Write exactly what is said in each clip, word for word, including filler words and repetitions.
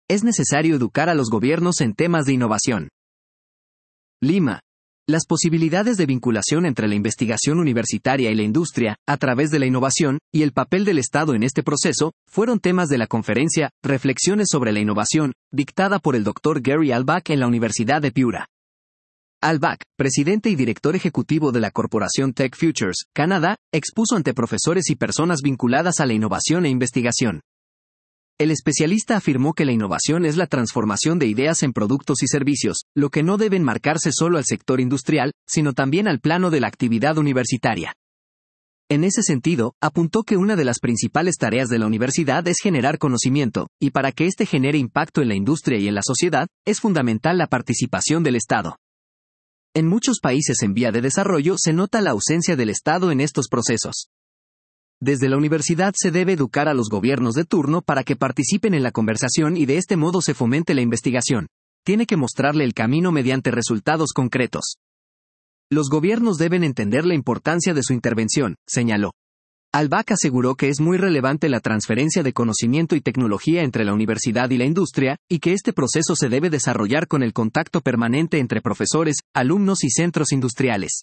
es necesario educar a los gobiernos en temas de innovación. Lima. Las posibilidades de vinculación entre la investigación universitaria y la industria, a través de la innovación, y el papel del Estado en este proceso, fueron temas de la conferencia Reflexiones sobre la innovación, dictada por el doctor Gary Alback en la Universidad de Piura. Alback, presidente y director ejecutivo de la corporación Tech Futures, Canadá, expuso ante profesores y personas vinculadas a la innovación e investigación. El especialista afirmó que la innovación es la transformación de ideas en productos y servicios, lo que no debe enmarcarse solo al sector industrial, sino también al plano de la actividad universitaria. En ese sentido, apuntó que una de las principales tareas de la universidad es generar conocimiento, y para que éste genere impacto en la industria y en la sociedad, es fundamental la participación del Estado. En muchos países en vía de desarrollo se nota la ausencia del Estado en estos procesos. Desde la universidad se debe educar a los gobiernos de turno para que participen en la conversación y de este modo se fomente la investigación. Tiene que mostrarle el camino mediante resultados concretos. Los gobiernos deben entender la importancia de su intervención, señaló. Alback aseguró que es muy relevante la transferencia de conocimiento y tecnología entre la universidad y la industria, y que este proceso se debe desarrollar con el contacto permanente entre profesores, alumnos y centros industriales.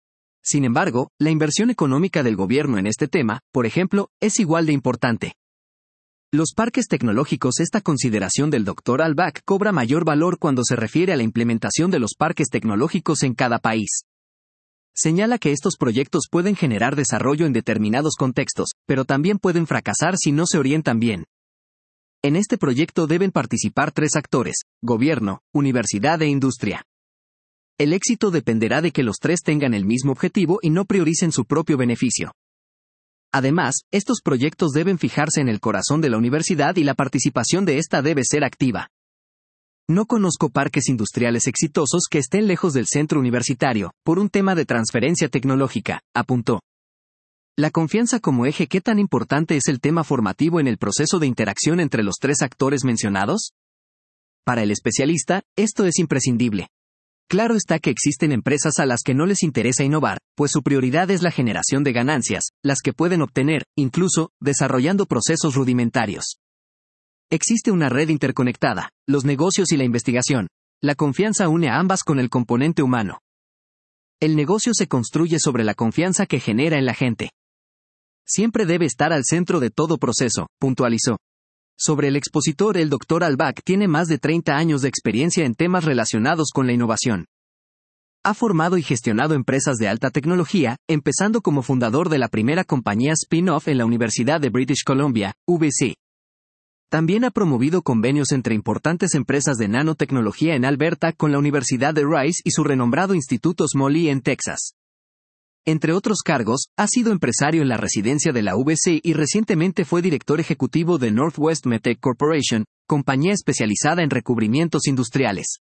Sin embargo, la inversión económica del gobierno en este tema, por ejemplo, es igual de importante. Los parques tecnológicos. Esta consideración del doctor Alback cobra mayor valor cuando se refiere a la implementación de los parques tecnológicos en cada país. Señala que estos proyectos pueden generar desarrollo en determinados contextos, pero también pueden fracasar si no se orientan bien. En este proyecto deben participar tres actores: gobierno, universidad e industria. El éxito dependerá de que los tres tengan el mismo objetivo y no prioricen su propio beneficio. Además, estos proyectos deben fijarse en el corazón de la universidad y la participación de esta debe ser activa. No conozco parques industriales exitosos que estén lejos del centro universitario, por un tema de transferencia tecnológica, apuntó. La confianza como eje. ¿Qué tan importante es el tema formativo en el proceso de interacción entre los tres actores mencionados? Para el especialista, esto es imprescindible. Claro está que existen empresas a las que no les interesa innovar, pues su prioridad es la generación de ganancias, las que pueden obtener, incluso, desarrollando procesos rudimentarios. Existe una red interconectada, los negocios y la investigación. La confianza une a ambas con el componente humano. El negocio se construye sobre la confianza que genera en la gente. Siempre debe estar al centro de todo proceso, puntualizó. Sobre el expositor, el doctor Alback tiene más de treinta años de experiencia en temas relacionados con la innovación. Ha formado y gestionado empresas de alta tecnología, empezando como fundador de la primera compañía spin-off en la Universidad de British Columbia, U B C. También ha promovido convenios entre importantes empresas de nanotecnología en Alberta con la Universidad de Rice y su renombrado Instituto Smalley en Texas. Entre otros cargos, ha sido empresario en la residencia de la U B C y recientemente fue director ejecutivo de Northwest Medtech Corporation, compañía especializada en recubrimientos industriales.